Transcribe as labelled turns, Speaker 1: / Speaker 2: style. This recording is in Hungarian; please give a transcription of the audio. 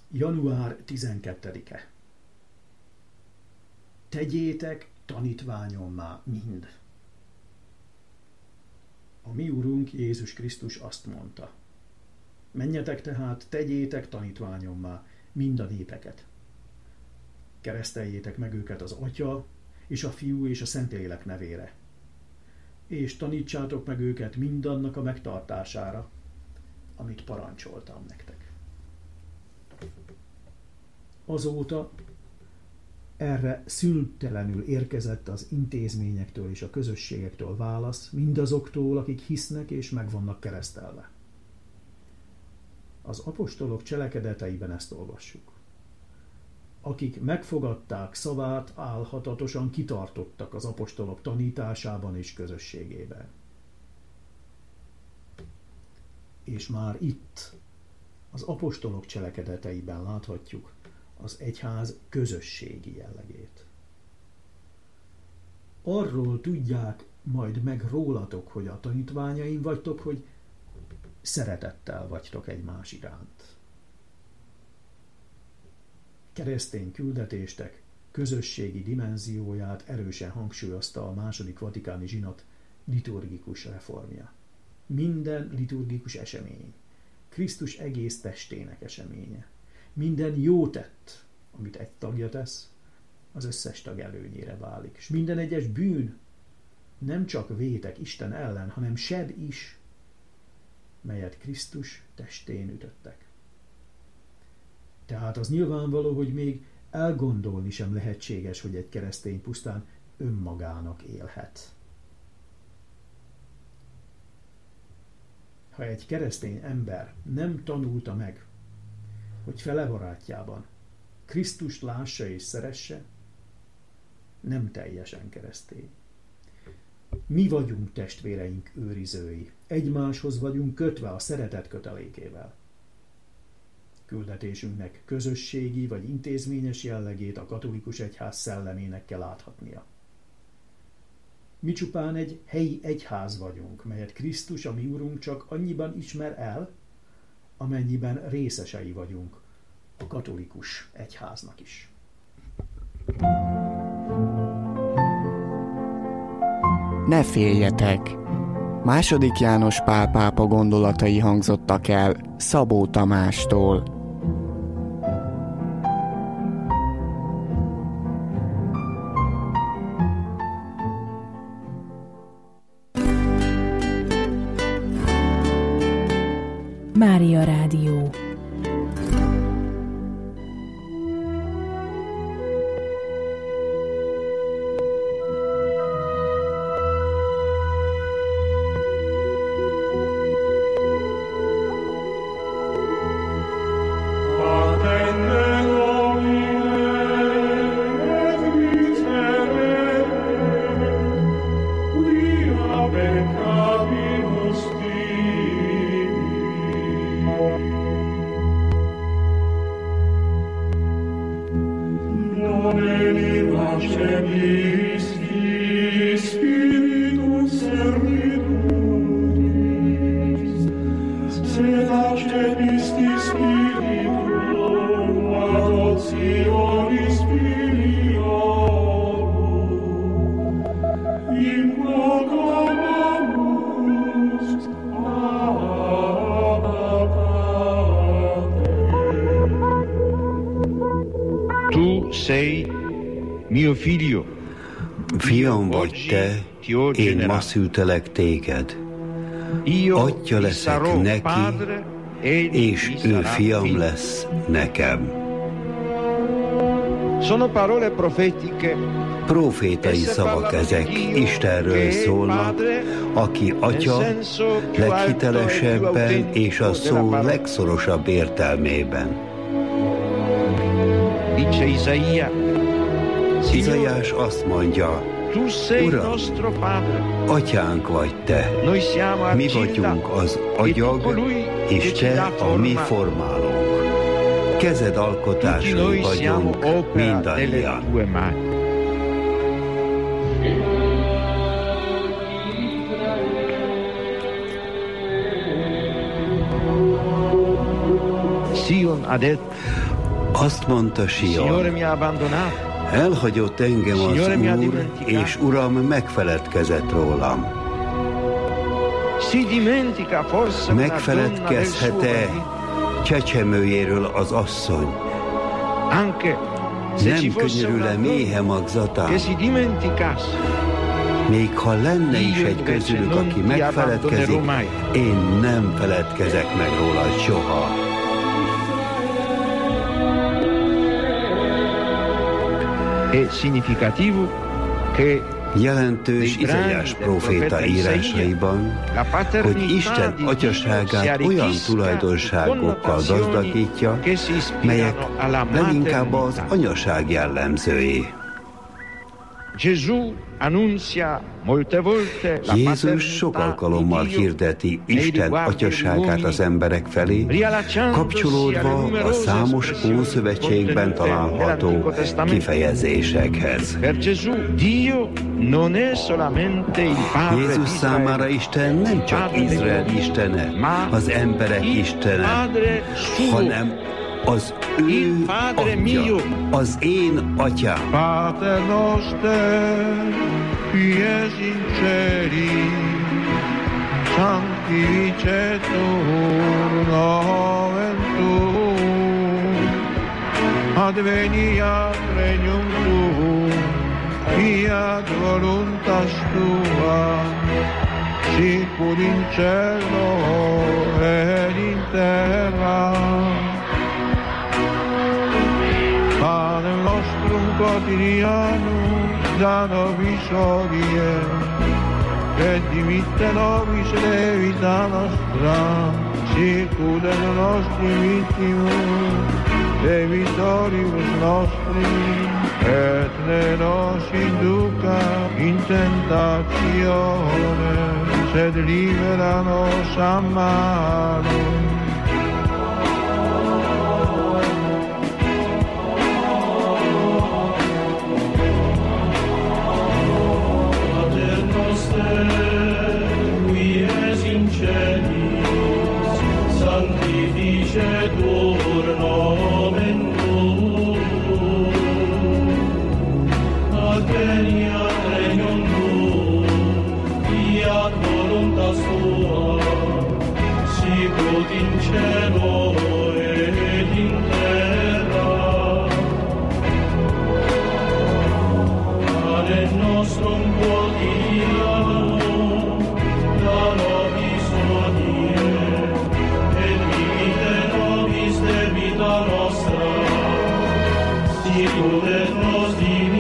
Speaker 1: Január 12-e. Tegyétek tanítványommá mind. A mi Urunk Jézus Krisztus azt mondta: menjetek tehát, tegyétek tanítványommá mind a népeket. Kereszteljétek meg őket az Atya és a Fiú és a Szentlélek nevére, és tanítsátok meg őket mindannak a megtartására, amit parancsoltam nektek. Azóta erre szüntelenül érkezett az intézményektől és a közösségektől válasz, mindazoktól, akik hisznek és meg vannak keresztelve. Az apostolok cselekedeteiben ezt olvassuk. Akik megfogadták szavát, álhatatosan kitartottak az apostolok tanításában és közösségében. És már itt, az apostolok cselekedeteiben láthatjuk az egyház közösségi jellegét. Arról tudják majd meg rólatok, hogy a tanítványaim vagytok, hogy szeretettel vagytok egymás iránt. Keresztény küldetéstek közösségi dimenzióját erősen hangsúlyozta a második vatikáni zsinat liturgikus reformja. Minden liturgikus esemény Krisztus egész testének eseménye. Minden jó tett, amit egy tagja tesz, az összes tag előnyére válik. És minden egyes bűn nem csak vétek Isten ellen, hanem seb is, melyet Krisztus testén ütöttek. Tehát az nyilvánvaló, hogy még elgondolni sem lehetséges, hogy egy keresztény pusztán önmagának élhet. Ha egy keresztény ember nem tanulta meg, hogy fele barátjában Krisztust lássa és szeresse, nem teljesen keresztény. Mi vagyunk testvéreink őrizői, egymáshoz vagyunk kötve a szeretet kötelékével. Küldetésünknek közösségi vagy intézményes jellegét a katolikus egyház szellemének kell láthatnia. Mi csupán egy helyi egyház vagyunk, melyet Krisztus, a mi Urunk csak annyiban ismer el, amennyiben részesei vagyunk a katolikus egyháznak is.
Speaker 2: Ne féljetek! II. János Pál pápa gondolatai hangzottak el Szabó Tamástól.
Speaker 3: Mária Rádió.
Speaker 4: Fiam vagy te, én ma szültelek téged. Atya leszek neki, és ő fiam lesz nekem. Profétai szavak ezek, Istenről szólnak, aki Atya leghitelesebben és a szó legszorosabb értelmében. Izaiás azt mondja: Uram, Atyánk vagy te, mi vagyunk az agyag, és te a mi formálónk. Kezed alkotásai vagyunk mindannyian. Azt mondta Sion, elhagyott engem az Úr, és Uram megfeledkezett rólam. Megfeledkezhet-e csecsemőjéről az asszony? Nem könyörül-e méhe magzatán? Még ha lenne is egy közülük, aki megfeledkezik, én nem feledkezek meg róla soha. Jelentős Izaiás próféta írásaiban, hogy Isten atyaságát olyan tulajdonságokkal gazdagítja, melyek leginkább az anyaság jellemzői. Jézus sok alkalommal hirdeti Isten atyaságát az emberek felé, kapcsolódva a számos Ószövetségben található kifejezésekhez. Jézus számára Isten nem csak Izrael istene, az emberek istene, hanem az ő atya, az én atyám.
Speaker 5: Pater noster, qui es in celi, sanctificetur nomen tuum, adveniat regnum tuum, fiat voluntas tua, sicut in cielo et in terra. Panem nostrum quotidianum da nobis hodie, et dimitte nobis debita nostra, sicut et nostri vittimus debitoribus nostri, et ne nos induca in tentatione, sed libera nos a malo.
Speaker 6: Sanctificetur nomen tuum, adveniat regnum tuum, fiat voluntas tua, sicut in cielo et in terra. Panem nostrum quotidianum da nobis hodie, et dimitte nobis debita nostra, sicut et nos dimitte